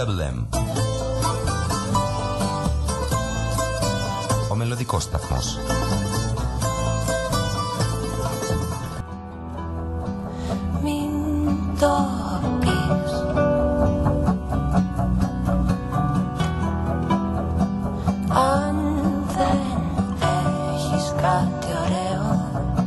LM. Ο μελωδικός σταθμός. Μην το πεις. Αν δεν έχεις κάτι ωραίο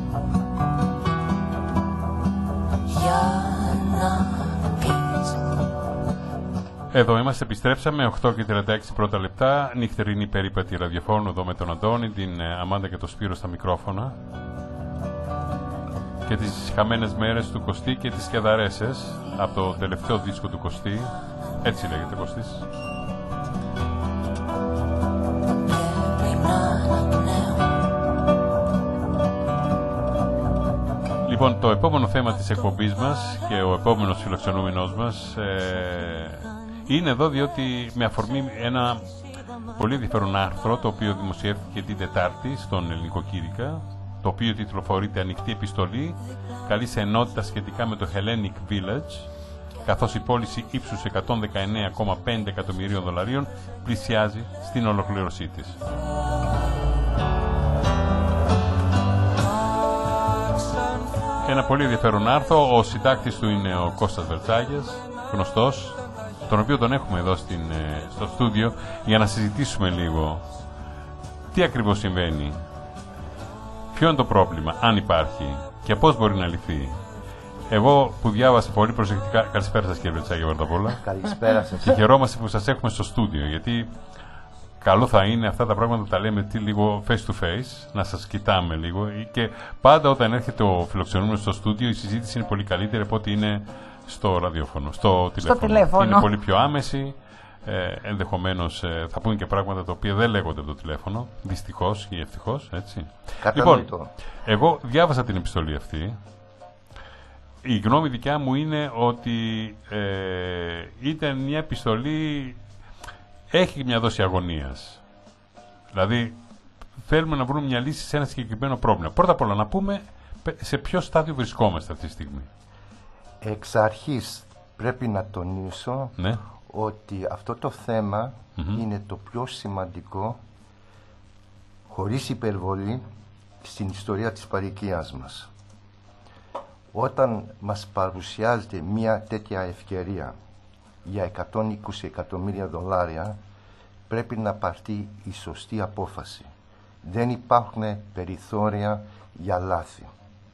για να πεις. Εδώ είμαστε, επιστρέψαμε 8 και 36 πρώτα λεπτά. Νυχτερινή περίπατη ραδιοφώνου εδώ με τον Αντώνη, την Αμάντα και τον Σπύρο στα μικρόφωνα. Και τις χαμένες μέρες του Κωστή και τις σκεδαρέσες από το τελευταίο δίσκο του Κωστή. Έτσι λέγεται Κωστής. Λοιπόν, το επόμενο θέμα της εκπομπής μας και ο επόμενος φιλοξενούμενος μας είναι εδώ διότι με αφορμή ένα πολύ ενδιαφέρον άρθρο το οποίο δημοσιεύτηκε την Τετάρτη στον Ελληνικό Κήρυκα, το οποίο τιτλοφορείται «Ανοιχτή επιστολή, καλή σε ενότητα σχετικά με το Hellenic Village», καθώς η πώληση ύψους 119,5 εκατομμυρίων δολαρίων πλησιάζει στην ολοκλήρωσή της. Ένα πολύ ενδιαφέρον άρθρο. Ο συντάκτης του είναι ο Κώστας Βερτσάγιας, γνωστός, τον οποίο τον έχουμε εδώ στο στούντιο για να συζητήσουμε λίγο τι ακριβώς συμβαίνει, ποιο είναι το πρόβλημα, αν υπάρχει και πώς μπορεί να λυθεί. Εγώ που διάβασα πολύ προσεκτικά. Καλησπέρα σας, κύριε Βερτσάγια, πρώτα απ' όλα. Καλησπέρα σας. Και χαιρόμαστε που σας έχουμε στο στούντιο, γιατί καλό θα είναι αυτά τα πράγματα που τα λέμε λίγο face to face, να σας κοιτάμε λίγο. Και πάντα όταν έρχεται ο φιλοξενούμενος στο στούντιο, η συζήτηση είναι πολύ καλύτερη από ό,τι είναι στο ραδιόφωνο, στο τηλέφωνο. Είναι πολύ πιο άμεση. Ενδεχομένως θα πούνε και πράγματα τα οποία δεν λέγονται από το τηλέφωνο, δυστυχώς ή ευτυχώς, έτσι. Λοιπόν, εγώ διάβασα την επιστολή αυτή. Η γνώμη δικιά μου είναι ότι ήταν μια επιστολή, έχει μια δόση αγωνίας. Δηλαδή θέλουμε να βρούμε μια λύση σε ένα συγκεκριμένο πρόβλημα. Πρώτα απ' όλα να πούμε σε ποιο στάδιο βρισκόμαστε αυτή τη στιγμή. Εξ αρχής πρέπει να τονίσω, ναι, ότι αυτό το θέμα είναι το πιο σημαντικό, χωρίς υπερβολή, στην ιστορία της παροικίας μας. Όταν μας παρουσιάζεται μια τέτοια ευκαιρία για 120 εκατομμύρια δολάρια, πρέπει να πάρθει η σωστή απόφαση. Δεν υπάρχουν περιθώρια για λάθη.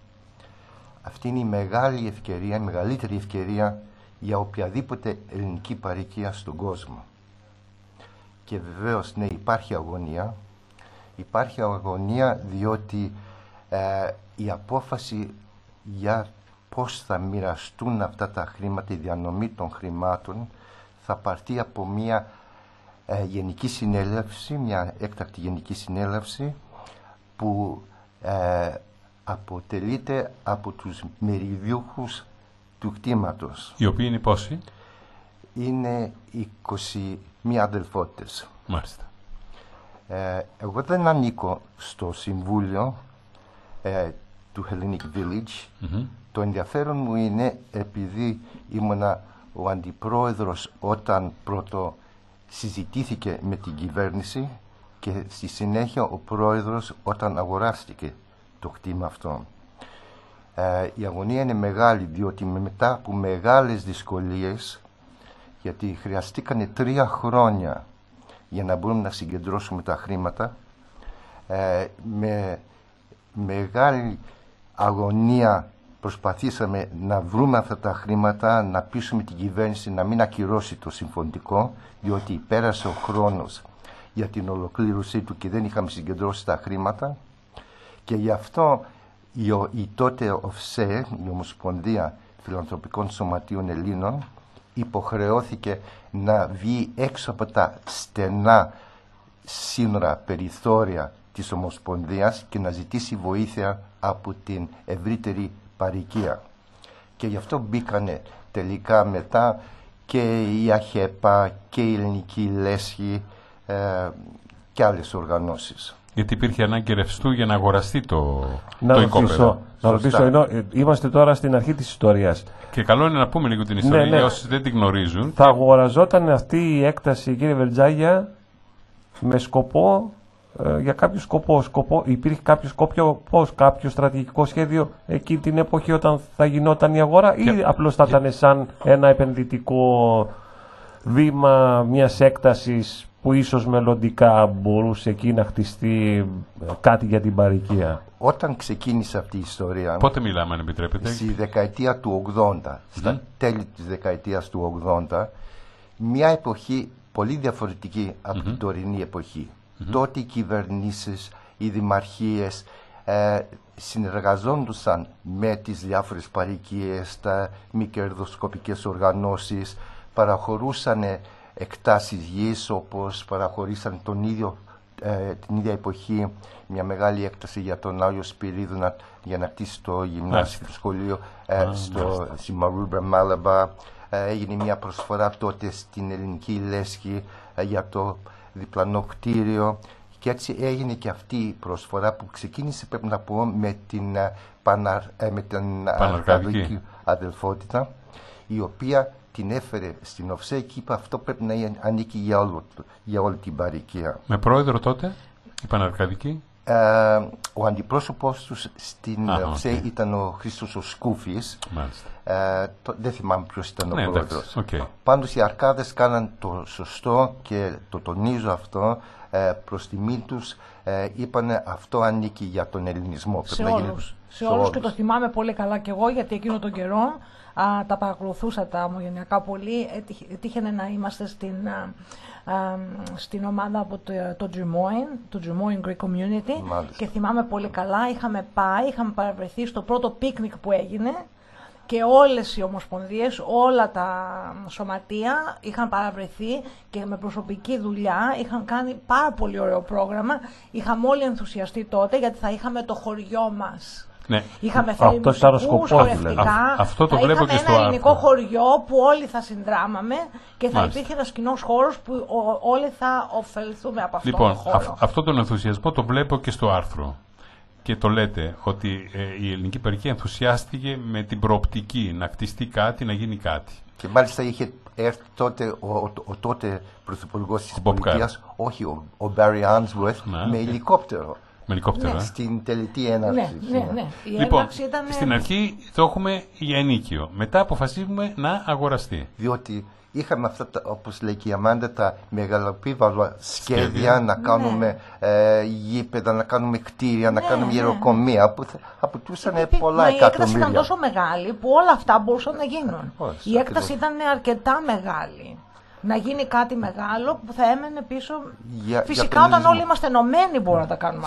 Αυτή είναι η μεγάλη ευκαιρία, η μεγαλύτερη ευκαιρία για οποιαδήποτε ελληνική παροικία στον κόσμο. Και βεβαίως, ναι, υπάρχει αγωνία. Υπάρχει αγωνία διότι η απόφαση για πώς θα μοιραστούν αυτά τα χρήματα, η διανομή των χρημάτων, θα πάρθει από μια γενική συνέλευση, μια έκτακτη γενική συνέλευση που αποτελείται από τους μεριδιούχους του κτήματος. Οι οποίοι είναι πόσοι? Είναι 21 αδελφότητες. Μάλιστα. Εγώ δεν ανήκω στο συμβούλιο του Hellenic Village. Το ενδιαφέρον μου είναι επειδή ήμουνα ο αντιπρόεδρος όταν πρώτο συζητήθηκε με την κυβέρνηση και στη συνέχεια ο πρόεδρος όταν αγοράστηκε το κτήμα αυτό. Η αγωνία είναι μεγάλη διότι μετά από μεγάλες δυσκολίες, γιατί χρειαστήκανε 3 χρόνια για να μπορούμε να συγκεντρώσουμε τα χρήματα, με μεγάλη αγωνία προσπαθήσαμε να βρούμε αυτά τα χρήματα, να πείσουμε την κυβέρνηση να μην ακυρώσει το συμφωνητικό, διότι πέρασε ο χρόνος για την ολοκλήρωσή του και δεν είχαμε συγκεντρώσει τα χρήματα. Και γι' αυτό η τότε ΟΦΣΕ, η Ομοσπονδία Φιλανθρωπικών Σωματείων Ελλήνων, υποχρεώθηκε να βγει έξω από τα στενά σύνορα, περιθώρια της Ομοσπονδίας και να ζητήσει βοήθεια από την ευρύτερη παροικία. Και γι' αυτό μπήκανε τελικά μετά και η ΑΧΕΠΑ και η Ελληνική Λέσχη και άλλες οργανώσεις. Γιατί υπήρχε ανάγκη ρευστού για να αγοραστεί το Να οικόπεδο. ρωτήσω, είμαστε τώρα στην αρχή της ιστορίας. Και καλό είναι να πούμε λίγο την ιστορία για όσοι δεν την γνωρίζουν. Θα αγοραζόταν αυτή η έκταση, κύριε Βερτζάγια, με σκοπό, για κάποιο σκοπό. Υπήρχε κάποιο στρατηγικό σχέδιο εκείνη την εποχή όταν θα γινόταν η αγορά, ή απλώς θα ήταν σαν ένα επενδυτικό βήμα μιας έκτασης που ίσως μελλοντικά μπορούσε εκεί να χτιστεί κάτι για την παροικία? Όταν ξεκίνησε αυτή η ιστορία, Πότε μιλάμε, αν επιτρέπετε? στη δεκαετία του 80, στα τέλη της δεκαετίας του 80, μια εποχή πολύ διαφορετική από την τωρινή εποχή. Τότε οι κυβερνήσεις, οι δημαρχίες συνεργαζόντουσαν με τις διάφορες παροικίες, τα μη κερδοσκοπικές οργανώσεις, παραχωρούσαν εκτάσεις γης, όπως παραχωρήσαν την ίδια εποχή μια μεγάλη έκταση για τον Άγιο Σπυρίδωνα για να χτίσει το γυμνάσιο του σχολείου στη Μαρούμπρα Μάλαμπα. Έγινε μια προσφορά τότε στην Ελληνική Λέσχη για το διπλανό κτίριο, και έτσι έγινε και αυτή η προσφορά που ξεκίνησε, πρέπει να πω, με την Παναρκαδική αδελφότητα, η οποία την έφερε στην ΟΦΣΕ και είπε αυτό πρέπει να ανήκει για όλη την παροικία. Με πρόεδρο τότε η Παναρκαδική. Ο αντιπρόσωπος τους στην ΟΦΣΕ ήταν ο Χρήστος ο Σκούφης. Δεν θυμάμαι ποιος ήταν ο πρόεδρος. Πάντως οι Αρκάδες κάναν το σωστό και το τονίζω αυτό, προς τιμή τους είπανε αυτό ανήκει για τον ελληνισμό. Σε όλους, και το θυμάμαι πολύ καλά κι εγώ, γιατί εκείνο τον καιρό τα παρακολουθούσα τα ομογενειακά πολύ. Έτυχε να είμαστε στην ομάδα από το Jumoin Greek Community. Μάλιστα. Και θυμάμαι πολύ καλά, είχαμε παραβρεθεί στο πρώτο πίκνικ που έγινε και όλες οι ομοσπονδίες, όλα τα σωματεία είχαν παραβρεθεί και με προσωπική δουλειά είχαν κάνει πάρα πολύ ωραίο πρόγραμμα. Είχαμε όλοι ενθουσιαστεί τότε, γιατί θα είχαμε το χωριό μας. Ναι. Είχαμε φέρει μουσικούς, χορευτικά. Αυτό το βλέπω και στο ένα ελληνικό χωριό που όλοι θα συνδράμαμε και θα υπήρχε ένας κοινός χώρος που όλοι θα ωφεληθούμε από αυτόν τον χώρο. Λοιπόν, αυτόν τον ενθουσιασμό το βλέπω και στο άρθρο. Και το λέτε ότι η ελληνική παροικία ενθουσιάστηκε με την προοπτική να κτιστεί κάτι, να γίνει κάτι. Και μάλιστα είχε έρθει τότε ο τότε πρωθυπουργός της πολιτείας, όχι ο Μπάρι Άνσουερθ, με ελικόπτερο. Στην τελετή έναρξη. Ναι. Λοιπόν, στην αρχή το έχουμε για ενίκιο. Μετά αποφασίζουμε να αγοραστεί. Διότι είχαμε αυτά, όπως λέει και η Αμάντα, τα μεγαλοπίβαλα σχέδια να κάνουμε γήπεδα, να κάνουμε κτίρια, να κάνουμε γεροκομεία που θα απαιτούσαν πολλά εκατομμύρια. Η έκταση ήταν τόσο μεγάλη που όλα αυτά μπορούσαν να γίνουν. Η έκταση ήταν αρκετά μεγάλη. Να γίνει κάτι μεγάλο που θα έμενε πίσω. Φυσικά όταν όλοι είμαστε ενωμένοι μπορούμε να τα κάνουμε.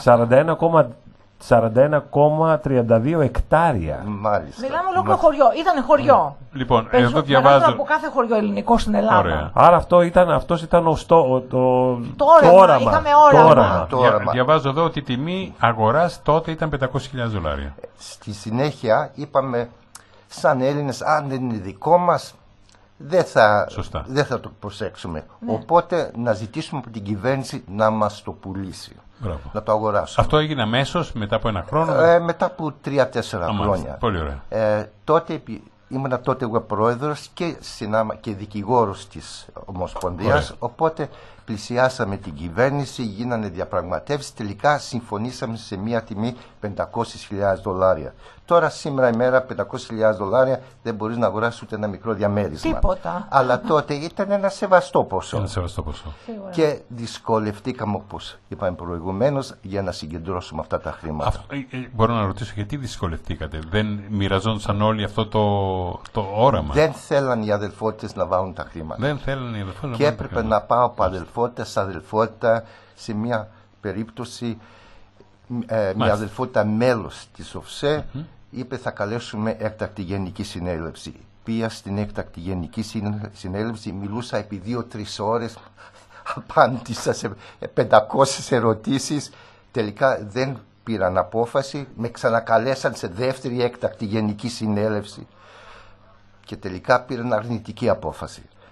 41,32 εκτάρια. Μάλιστα. Μιλάμε ολόκληρο χωριό. Ήτανε χωριό. Λοιπόν, εδώ διαβάζω. Από κάθε χωριό ελληνικό στην Ελλάδα. Ωραία. Άρα αυτός ήταν το όραμα. Είχαμε όραμα. Διαβάζω εδώ ότι η τιμή αγοράς τότε ήταν $500,000. Στη συνέχεια είπαμε, σαν Έλληνες, αν δεν είναι δικό μας, δεν θα το προσέξουμε. Οπότε να ζητήσουμε από την κυβέρνηση να μας το πουλήσει. Μπράβο. Να το αγοράσουμε. Αυτό έγινε αμέσως μετά από ένα χρόνο. Μετά από 3-4 χρόνια. Πολύ ωραία. Τότε ήμουν εγώ πρόεδρος και δικηγόρος της Ομοσπονδίας. Οπότε πλησιάσαμε την κυβέρνηση, γίνανε διαπραγματεύσεις. Τελικά συμφωνήσαμε σε μια τιμή $500,000. Τώρα σήμερα ημέρα $500,000 δεν μπορείς να αγοράσεις ούτε ένα μικρό διαμέρισμα. Τίποτα. Αλλά τότε ήταν ένα σεβαστό ποσό. Και δυσκολευτήκαμε, όπως είπαμε προηγουμένως, για να συγκεντρώσουμε αυτά τα χρήματα. Μπορώ να ρωτήσω γιατί δυσκολευτήκατε? Δεν μοιραζόντουσαν όλοι αυτό το όραμα? Δεν θέλαν οι αδελφότητες να βάλουν τα χρήματα. Δεν θέλαν οι αδελφότητες. Και έπρεπε να πάω από αδελφότητα σε αδελφότητα. Σε μια περίπτωση μια αδελφότητα μέλος της ΟΦΣΕ είπε θα καλέσουμε έκτακτη γενική συνέλευση. Πήγα στην έκτακτη γενική συνέλευση, μιλούσα επί 2-3 ώρες, απάντησα σε 500 ερωτήσεις, τελικά δεν πήραν απόφαση, με ξανακαλέσαν σε δεύτερη έκτακτη γενική συνέλευση και τελικά πήραν αρνητική απόφαση.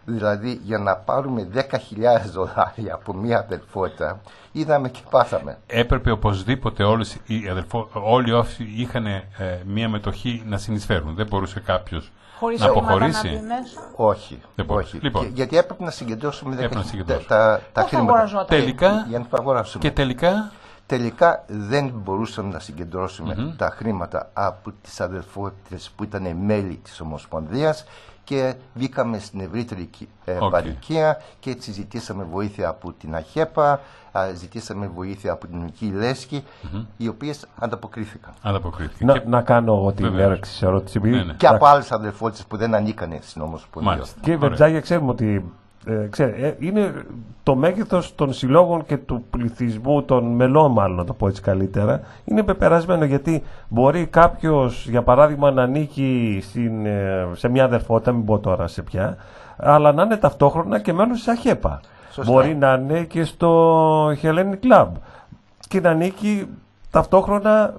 Δηλαδή για να πάρουμε $10,000 από μία αδελφότητα, είδαμε και πάθαμε. Έπρεπε οπωσδήποτε όλοι όσοι είχαν μία μετοχή να συνεισφέρουν. Δεν μπορούσε κάποιος να αποχωρήσει. Όχι. όχι. Λοιπόν, γιατί έπρεπε να συγκεντρώσουμε τα χρήματα. Τελικά, για να το αγοράσουμε. και τελικά δεν μπορούσαμε να συγκεντρώσουμε τα χρήματα από τις αδελφότητες που ήταν μέλη της Ομοσπονδίας και βγήκαμε στην ευρύτερη παροικία και έτσι ζητήσαμε βοήθεια από την ΑΧΕΠΑ, ζητήσαμε βοήθεια από την Νομική Λέσχη, οι οποίες ανταποκρίθηκαν. Να κάνω εγώ την ερώτηση. Και από άλλες αδελφότητες που δεν ανήκανε στην Ομοσπονδία. Κύριε Βερτζάγια, ξέρουμε ότι είναι το μέγεθος των συλλόγων και του πληθυσμού των μελών, μάλλον να το πω έτσι καλύτερα, είναι πεπερασμένο, γιατί μπορεί κάποιος, για παράδειγμα, να ανήκει σε μια αδερφότητα, μην πω τώρα σε ποια, αλλά να είναι ταυτόχρονα και μέλος της ΑΧΕΠΑ. Σωστά. Μπορεί να είναι και στο Hellenic Club και να ανήκει ταυτόχρονα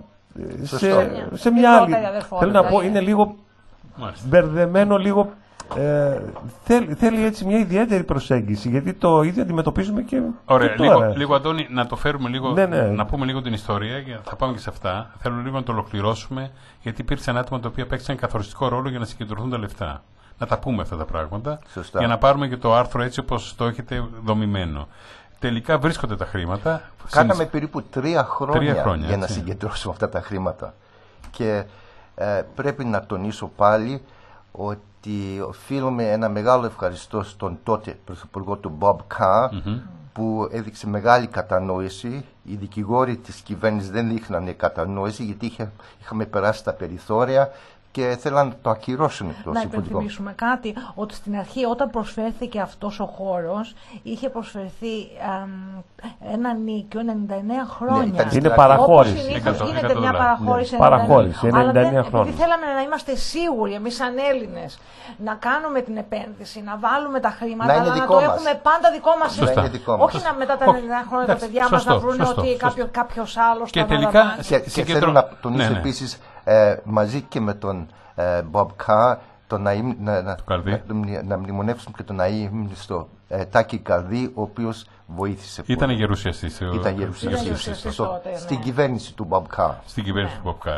σε μια άλλη. Θέλω να πω, είναι λίγο μπερδεμένο, λίγο. Θέλει έτσι μια ιδιαίτερη προσέγγιση, γιατί το ίδιο αντιμετωπίζουμε και. Ωραία, λίγο Αντώνη, να το φέρουμε λίγο, να πούμε λίγο την ιστορία, θα πάμε και σε αυτά. Θέλω λίγο να το ολοκληρώσουμε, γιατί υπήρξαν άτομα τα οποία παίξαν καθοριστικό ρόλο για να συγκεντρωθούν τα λεφτά. Να τα πούμε αυτά τα πράγματα, για να πάρουμε και το άρθρο έτσι όπως το έχετε δομημένο. Τελικά βρίσκονται τα χρήματα. Κάναμε περίπου 3 χρόνια για να συγκεντρώσουμε αυτά τα χρήματα. Και πρέπει να τονίσω πάλι ότι οφείλουμε ένα μεγάλο ευχαριστώ στον τότε πρωθυπουργό του Bob Carr, που έδειξε μεγάλη κατανόηση. Οι δικηγόροι της κυβέρνησης δεν δείχνανε κατανόηση, γιατί είχαμε περάσει τα περιθώρια και θέλαν να το ακυρώσουν το να Συμφωνικό. Να υπενθυμίσουμε κάτι, ότι στην αρχή όταν προσφέρθηκε αυτός ο χώρος, είχε προσφερθεί ένα νίκιο 99 χρόνια. Είναι παραχώρηση. Γίνεται μια παραχώρηση 99 χρόνια. Γιατί θέλαμε να είμαστε σίγουροι εμείς σαν Έλληνες να κάνουμε την επένδυση, να βάλουμε τα χρήματα, αλλά να το έχουμε πάντα δικό μας. Όχι να μετά τα 99 χρόνια τα παιδιά μας να βρουν ότι κάποιος άλλος θα αναλαμβάνει. Και θέλω να τονίσω επίσης, μαζί και με τον Bob Carr, να μνημονεύσουμε και τον αείμνηστο Τάκη Καρδί, ο οποίος βοήθησε. Ήταν γερουσιαστής. Στην κυβέρνηση του Bob Carr. Στην κυβέρνηση του Bob Carr.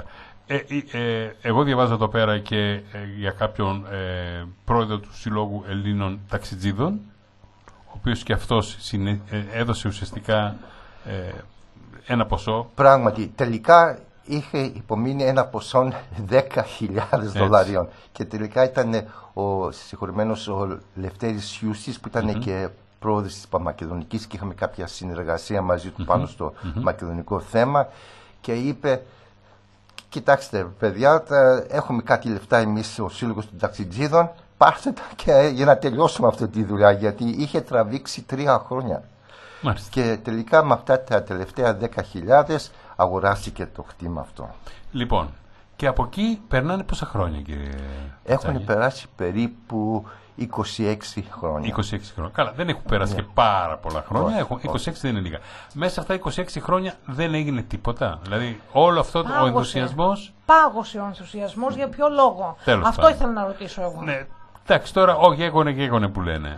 Εγώ διαβάζω εδώ πέρα και για κάποιον πρόεδρο του Συλλόγου Ελλήνων Ταξιτζίδων, ο οποίος και αυτός έδωσε ουσιαστικά ένα ποσό. Πράγματι, τελικά είχε υπομείνει ένα ποσό $10,000 και τελικά ήταν ο συγχωρημένος ο Λευτέρης Σιούσης, που ήταν και πρόεδρος της Παμακεδονικής και είχαμε κάποια συνεργασία μαζί του πάνω στο μακεδονικό θέμα, και είπε: κοιτάξτε παιδιά, έχουμε κάτι λεφτά εμείς ο Σύλλογος των Ταξιτζίδων, πάρτε τα και για να τελειώσουμε αυτή τη δουλειά, γιατί είχε τραβήξει 3 χρόνια. Μάλιστα. Και τελικά με αυτά τα τελευταία 10,000 αγοράστηκε το κτήμα αυτό. Λοιπόν, και από εκεί περνάνε πόσα χρόνια, κύριε Έχουν περάσει περίπου 26 χρόνια. 26 χρόνια. Καλά, δεν έχουν περάσει και πάρα πολλά χρόνια. 26 δεν είναι λίγα. Μέσα σε αυτά 26 χρόνια δεν έγινε τίποτα. Δηλαδή, όλο αυτό ο ενθουσιασμός. Πάγωσε ο ενθουσιασμός, για ποιο λόγο? Αυτό ήθελα να ρωτήσω εγώ. Ναι. Εντάξει, τώρα όχι γέγονε που λένε.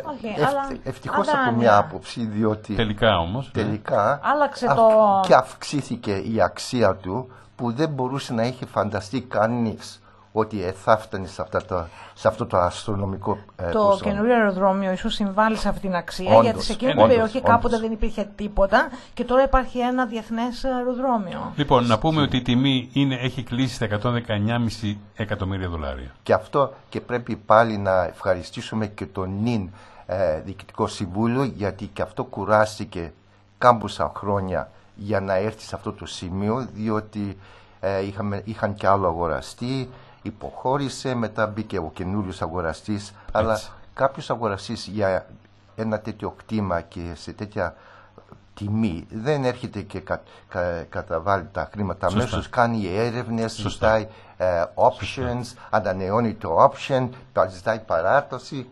Ευτυχώς από μια άποψη, διότι τελικά όμως άλλαξε και αυξήθηκε η αξία του, που δεν μπορούσε να είχε φανταστεί κανείς ότι θα φτάνει σε αυτό το αστρονομικό ποσό. Το καινούριο αεροδρόμιο ίσως συμβάλλει σε αυτή την αξία, γιατί σε εκείνη την περιοχή κάποτε δεν υπήρχε τίποτα και τώρα υπάρχει ένα διεθνές αεροδρόμιο. Λοιπόν, να πούμε ότι η τιμή έχει κλείσει στα $119,5 εκατομμύρια. Και αυτό, και πρέπει πάλι να ευχαριστήσουμε και τον νυν Διοικητικό Συμβούλιο, γιατί και αυτό κουράστηκε κάμποσα χρόνια για να έρθει σε αυτό το σημείο, διότι είχαν και άλλο αγοραστή, υποχώρησε, μετά μπήκε ο καινούριος αγοραστής, αλλά κάποιος αγοραστής για ένα τέτοιο κτήμα και σε τέτοια τιμή δεν έρχεται και καταβάλει τα χρήματα αμέσως, κάνει έρευνες, ζητάει options, ανανεώνει το option, ζητάει παράταση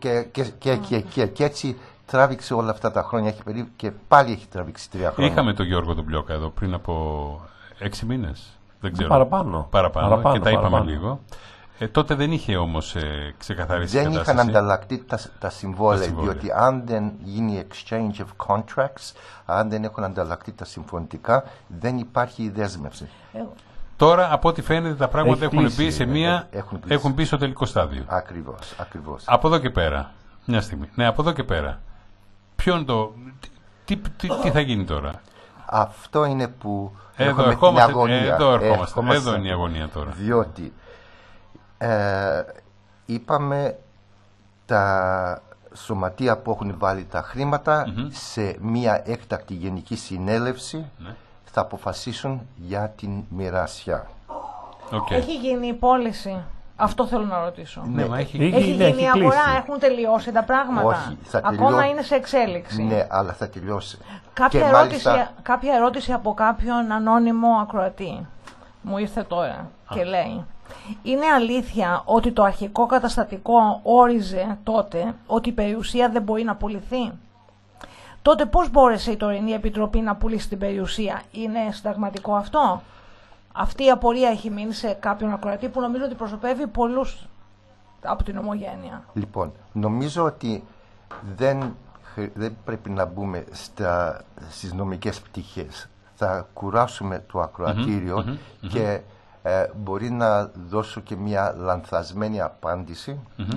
και έτσι τράβηξε όλα αυτά τα χρόνια και πάλι έχει τραβήξει 3 χρόνια. Είχαμε τον Γιώργο τον Μπλιόκα εδώ πριν από 6 μήνες. Δεν ξέρω. Παραπάνω. Και τα είπαμε λίγο. Τότε δεν είχε όμως ξεκαθαρίσει η Δεν κατάσταση. είχαν ανταλλακτεί τα συμβόλαια, συμβόλαια. διότι αν δεν γίνει exchange of contracts, αν δεν έχουν ανταλλακτεί τα συμφωνητικά, δεν υπάρχει η δέσμευση. Τώρα, από ό,τι φαίνεται, τα πράγματα Έχει έχουν κλείσει, μπει σε μία. έχουν κλείσει. Έχουν μπει στο τελικό στάδιο. Ακριβώς. Από εδώ και πέρα. Μια στιγμή. Ναι, από εδώ και πέρα. Ποιον το. Τι θα γίνει τώρα. Αυτό είναι που Εδώ έχουμε την ερχόμαστε. αγωνία. Εδώ ερχόμαστε. Ερχόμαστε. Εδώ είναι η αγωνία τώρα. Διότι είπαμε τα σωματεία που έχουν βάλει τα χρήματα σε μια έκτακτη γενική συνέλευση Ναι. θα αποφασίσουν για την μοιρασιά. Οκ. Έχει γίνει η πώληση. Αυτό θέλω να ρωτήσω. Ναι, μα έχει. Έχει- Έχει ναι, γίνει η έχει αγορά, κλείσει. έχουν τελειώσει τα πράγματα. Όχι, θα Ακόμα τελειώ- είναι σε εξέλιξη. Ναι, αλλά θα τελειώσει. Κάποια, Και ερώτηση, μάλιστα- κάποια ερώτηση από κάποιον ανώνυμο ακροατή μου ήρθε τώρα και λέει: είναι αλήθεια ότι το αρχικό καταστατικό όριζε τότε ότι η περιουσία δεν μπορεί να πουληθεί? Τότε πώς μπόρεσε η τωρινή επιτροπή να πουλήσει την περιουσία? Είναι συνταγματικό αυτό? Αυτή η απορία έχει μείνει σε κάποιον ακροατή που νομίζω ότι προσωπεύει πολλούς από την ομογένεια. Λοιπόν, νομίζω ότι δεν πρέπει να μπούμε στις νομικές πτυχές. Θα κουράσουμε το ακροατήριο και μπορεί να δώσω και μια λανθασμένη απάντηση,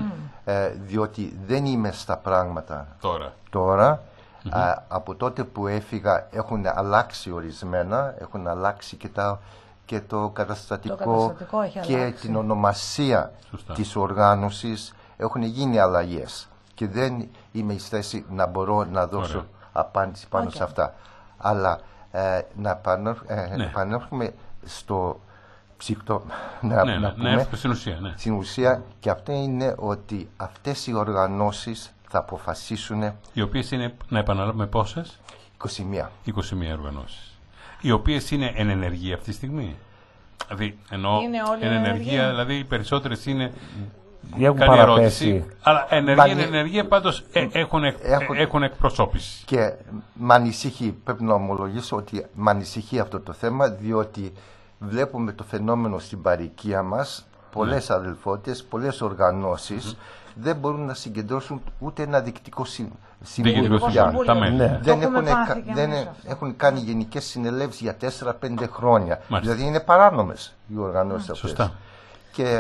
διότι δεν είμαι στα πράγματα τώρα. Από τότε που έφυγα έχουν αλλάξει ορισμένα, έχουν αλλάξει και το καταστατικό έχει και αλλάξει. την ονομασία Σωστά. της οργάνωσης, έχουν γίνει αλλαγές και δεν είμαι εις θέση να μπορώ να δώσω Ωραία. απάντηση πάνω σε αυτά. Αλλά να επανέρχομαι στο ψύκτο, να Ναι, πούμε στην ουσία. Ναι. στην ουσία, και αυτό είναι ότι αυτές οι οργανώσεις θα αποφασίσουν Οι οποίες είναι, να επαναλάβουμε πόσες, 21. 21 οργανώσεις. Οι οποίες είναι εν ενεργεία αυτή τη στιγμή. Δηλαδή, εννοώ Είναι όλοι εν εν ενεργεία, ενεργεία. δηλαδή οι περισσότερες είναι. Έχουν Καλή παραπέσει. ερώτηση. Αλλά εν ενεργεία πάντως έχουν εκπροσώπηση. Και μ' ανησυχεί, πρέπει να ομολογήσω ότι μ' ανησυχεί αυτό το θέμα, διότι βλέπουμε το φαινόμενο στην παροικία μας, πολλές αδελφότητες, πολλές οργανώσεις δεν μπορούν να συγκεντρώσουν ούτε ένα διοικητικό συμβούλιο. Διοικητικό πια. συμβούλιο. Τα μέλη. Ναι. Δεν, Το έχουμε έχουν, πάθει και δεν εμείς αυτό. έχουν κάνει γενικές συνελεύσεις για 4-5 χρόνια. Μάλιστα. Δηλαδή είναι παράνομες οι οργανώσεις αυτές. Σωστά. Και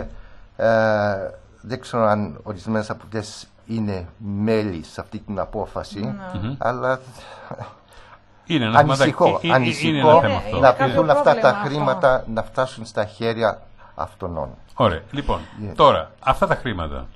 δεν ξέρω αν ορισμένες από αυτές είναι μέλη σε αυτή την απόφαση, αλλά Είναι ένα ανησυχώ, είναι ένα ανησυχώ θέμα αυτό. να κάποιο πιθούν αυτά τα πρόβλημα αυτό. χρήματα να φτάσουν στα χέρια αυτών. Ωραία. Λοιπόν, τώρα, αυτά τα χρήματα.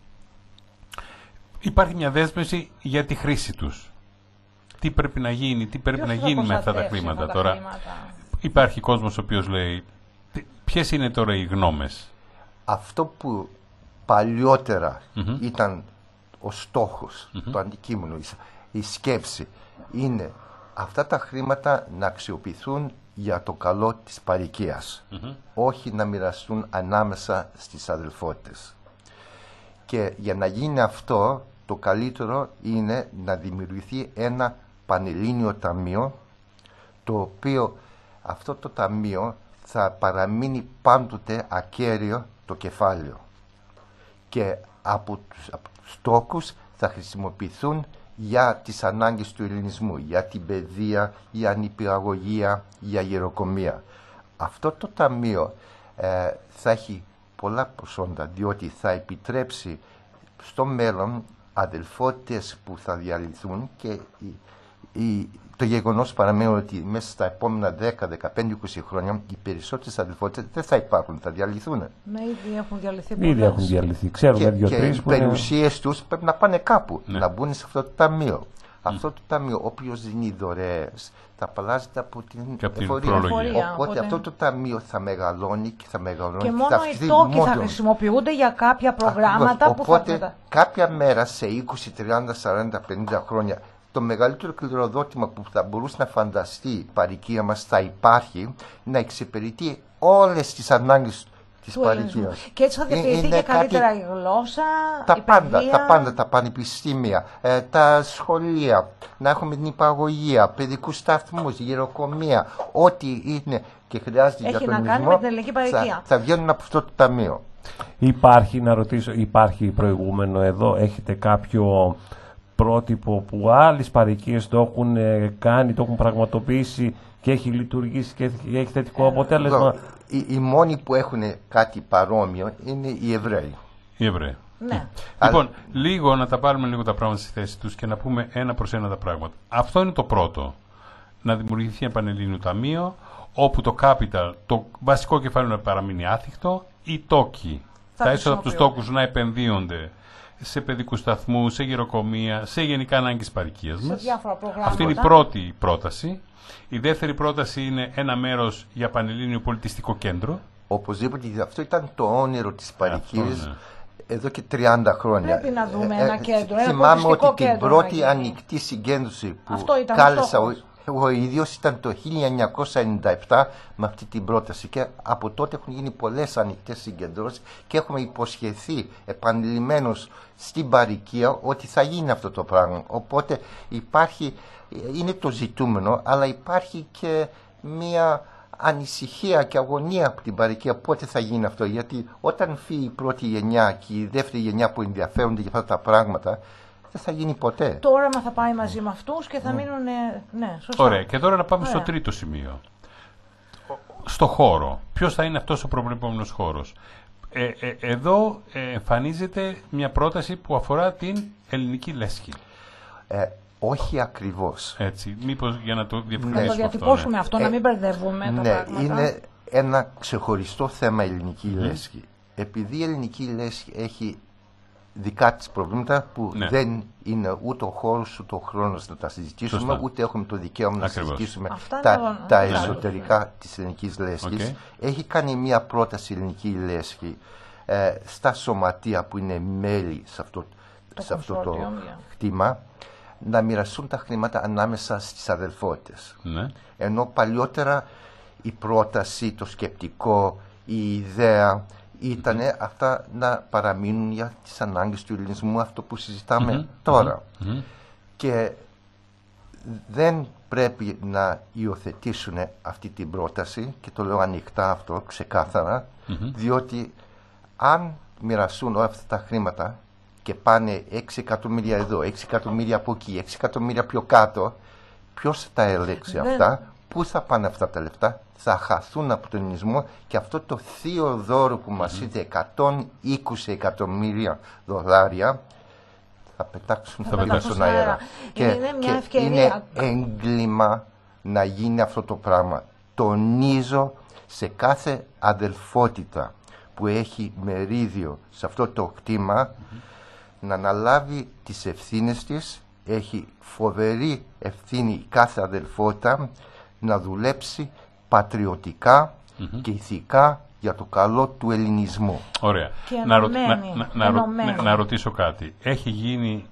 Υπάρχει μια δέσμευση για τη χρήση τους. Τι πρέπει να γίνει, τι πρέπει Ποιος να θα γίνει με αυτά τα προστατεύσει χρήματα αυτά τα τώρα. χρήματα? Υπάρχει κόσμος ο οποίος λέει, ποιες είναι τώρα οι γνώμες. Αυτό που παλιότερα ήταν ο στόχος, το αντικείμενο, η σκέψη, είναι αυτά τα χρήματα να αξιοποιηθούν για το καλό της παροικίας, όχι να μοιραστούν ανάμεσα στις αδελφότητες. Και για να γίνει αυτό, το καλύτερο είναι να δημιουργηθεί ένα πανελλήνιο ταμείο, το οποίο αυτό το ταμείο θα παραμείνει πάντοτε ακέραιο το κεφάλαιο. Και από τους στόχους θα χρησιμοποιηθούν για τις ανάγκες του ελληνισμού, για την παιδεία, για νηπιαγωγία, για γεροκομεία. Αυτό το ταμείο θα έχει πολλά προσόντα, διότι θα επιτρέψει στο μέλλον αδελφότητες που θα διαλυθούν, και το γεγονός παραμένει ότι μέσα στα επόμενα 10, 15, 20 χρόνια οι περισσότερες αδελφότητες δεν θα υπάρχουν, θα διαλυθούν. Ναι, ήδη έχουν διαλυθεί Ήδη πολλές. έχουν διαλυθεί. Ξέρουμε Και δύο-τρεις οι που είναι. περιουσίες τους πρέπει να πάνε κάπου, Ναι. να μπουν σε αυτό το ταμείο. Αυτό το ταμείο, όποιος δίνει δωρεές, θα απαλλάσσεται από την Και από την εφορία. φορολογία. Οπότε αυτό το ταμείο θα μεγαλώνει και θα μεγαλώνει. Και θα μόνο οι αυξηθεί τόκοι θα μόνο. χρησιμοποιούνται για κάποια προγράμματα Ακριβώς. που θα Οπότε κάποια μέρα σε 20, 30, 40, 50 χρόνια το μεγαλύτερο κληροδότημα που θα μπορούσε να φανταστεί η παροικία μας θα υπάρχει, να εξυπηρετεί όλες τις ανάγκες της του ελληνισμού. παροικίας. Και έτσι θα διατηρηθεί Είναι και καλύτερα κάτι- η γλώσσα, τα η πάντα, παιδεία. τα πανεπιστήμια, τα σχολεία, να έχουμε την υπαγωγία, παιδικούς σταθμούς, γεροκομεία, ό,τι είναι και χρειάζεται για Έχει τον να κάνει ελληνισμό, με την ελληνική παροικία. θα βγαίνουν από αυτό το ταμείο. Υπάρχει, να ρωτήσω, υπάρχει προηγούμενο εδώ, έχετε κάποιο πρότυπο που άλλες παροικίες το έχουν κάνει, το έχουν πραγματοποιήσει και έχει λειτουργήσει και έχει θετικό αποτέλεσμα? Οι μόνοι που έχουν κάτι παρόμοιο είναι οι Εβραίοι. Οι Εβραίοι. Ναι. Λοιπόν, λίγο να τα πάρουμε λίγο τα πράγματα στη θέση τους και να πούμε ένα προς ένα τα πράγματα. Αυτό είναι το πρώτο. Να δημιουργηθεί ένα πανελλήνιο ταμείο, όπου το capital, το βασικό κεφάλαιο να παραμείνει άθικτο, οι τόκοι, τα έσοδα από τους τόκους να επενδύονται σε παιδικούς σταθμούς, σε γεροκομεία, σε γενικά ανάγκες παροικίας μας. διάφορα προγράμματα. Αυτή είναι η πρώτη πρόταση. Η δεύτερη πρόταση είναι ένα μέρος για πανελλήνιο πολιτιστικό κέντρο. Οπωσδήποτε, αυτό ήταν το όνειρο της παροικίας. Αυτό, ναι. Εδώ και 30 χρόνια. Πρέπει να δούμε ένα κέντρο, ένα θυμάμαι πολιτιστικό ότι την κέντρο πρώτη να γίνει. ανοιχτή συγκέντρωση που Αυτό ήταν ο κάλεσα στόχος. εγώ ίδιος ήταν το 1997 με αυτή την πρόταση, και από τότε έχουν γίνει πολλές ανοιχτές συγκεντρώσεις και έχουμε υποσχεθεί επανειλημμένως στην παροικία ότι θα γίνει αυτό το πράγμα. Οπότε υπάρχει, είναι το ζητούμενο, αλλά υπάρχει και μία ανησυχία και αγωνία από την παροικία πότε θα γίνει αυτό, γιατί όταν φύγει η πρώτη γενιά και η δεύτερη γενιά που ενδιαφέρονται για αυτά τα πράγματα, δεν θα γίνει ποτέ. Το όραμα θα πάει μαζί με αυτούς και θα μείνουν. Ναι, σωστά. Ωραία. Και τώρα να πάμε στο Ωραία. τρίτο σημείο. Στο χώρο. Ποιος θα είναι αυτός ο προβλεπόμενος χώρος? Εδώ εμφανίζεται μια πρόταση που αφορά την ελληνική λέσχη. Όχι ακριβώς. Έτσι. Μήπως για να το Να το διευκρινίσουμε αυτό. διατυπώσουμε αυτό, να μην μπερδεύουμε τα Ναι, πράγματα. είναι ένα ξεχωριστό θέμα η ελληνική λέσχη. Επειδή η ελληνική λέσχη έχει δικά της προβλήματα που Ναι. δεν είναι ούτε ο χώρος ούτε ο χρόνος να τα συζητήσουμε, Σωστά. ούτε έχουμε το δικαίωμα να Ακριβώς. συζητήσουμε Αυτά είναι τα ναι. εσωτερικά της ελληνικής λέσχης. Οκ. Έχει κάνει μια πρόταση η ελληνική λέσχη στα σωματεία που είναι μέλη σε αυτό το consortium, χτήμα, να μοιραστούν τα χρήματα ανάμεσα στις αδελφότητες. Ναι. Ενώ παλιότερα η πρόταση, το σκεπτικό, η ιδέα ήταν αυτά να παραμείνουν για τις ανάγκες του ελληνισμού, αυτό που συζητάμε τώρα. Και δεν πρέπει να υιοθετήσουν αυτή την πρόταση, και το λέω ανοιχτά αυτό, ξεκάθαρα, διότι αν μοιραστούν όλα αυτά τα χρήματα και πάνε 6 εκατομμύρια εδώ, 6 εκατομμύρια από εκεί, 6 εκατομμύρια πιο κάτω, ποιος θα τα ελέγξει αυτά, πού θα πάνε αυτά τα λεφτά, θα χαθούν από τον ελληνισμό, και αυτό το θείο δώρο που μας ήρθε 120 εκατομμύρια δολάρια θα πετάξουν στον αέρα. Είναι μια ευκαιρία. Είναι έγκλημα να γίνει αυτό το πράγμα. Τονίζω, σε κάθε αδελφότητα που έχει μερίδιο σε αυτό το κτήμα να αναλάβει τις ευθύνες της. Έχει φοβερή ευθύνη κάθε αδελφότητα να δουλέψει πατριωτικά και ηθικά για το καλό του ελληνισμού. Ωραία. Και Να ρωτήσω κάτι. Έχει γίνει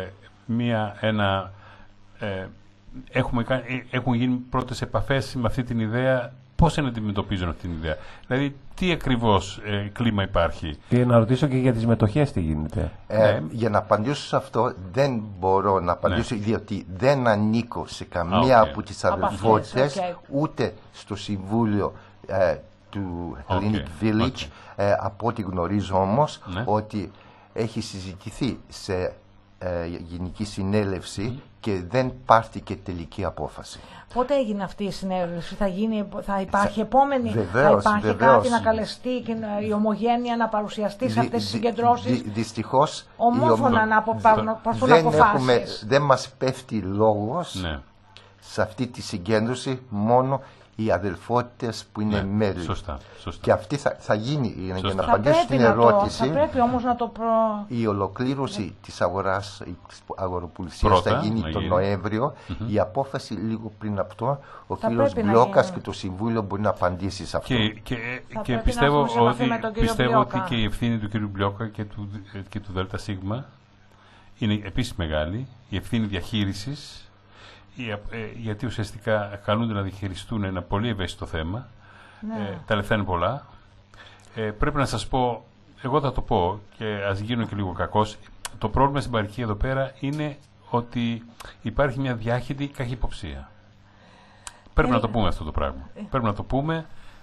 έχουν γίνει πρώτες επαφές με αυτή την ιδέα? Πώς να αντιμετωπίζουν αυτή την ιδέα? Δηλαδή, τι ακριβώς κλίμα υπάρχει? Και να ρωτήσω και για τις μετοχές τι γίνεται. Για να απαντήσω σε αυτό δεν μπορώ να απαντήσω, διότι δεν ανήκω σε καμία από τις αδελφότητες, ούτε στο Συμβούλιο του Hellenic Village. Από ό,τι γνωρίζω όμως, ότι έχει συζητηθεί σε Γενική Συνέλευση και δεν πάρθηκε τελική απόφαση. Πότε έγινε αυτή η συνέλευση, θα υπάρχει επόμενη, βεβαίως, θα υπάρχει κάτι να καλεστεί και η ομογένεια να παρουσιαστεί σε αυτές τις συγκεντρώσεις? Δυστυχώς ομόφωνα να πάρθουν αποφάσεις. Δεν μας πέφτει λόγος σε αυτή τη συγκέντρωση, μόνο οι αδελφότητες που είναι μέλη. Σωστά. Και αυτή θα γίνει, για να απαντήσω στην ερώτηση. Θα πρέπει όμως να το η ολοκλήρωση της αγοράς, της αγοροπολισίας θα γίνει τον Νοέμβριο. Η απόφαση λίγο πριν από αυτό, ο κύριος Μπλόκας και το Συμβούλιο μπορεί να απαντήσει σε αυτό. Και πιστεύω ότι και η ευθύνη του κύριου Μπλόκα και του ΔΣ είναι επίσης μεγάλη. Η ευθύνη διαχείρισης, γιατί ουσιαστικά καλούνται να διαχειριστούν ένα πολύ ευαίσθητο θέμα. Τα λεφτά είναι πολλά. Πρέπει να σας πω, εγώ θα το πω και ας γίνω και λίγο κακός, το πρόβλημα στην παροικία εδώ πέρα είναι ότι υπάρχει μια διάχυτη καχυποψία. Πρέπει να το πούμε αυτό το πράγμα. Πρέπει να το πούμε.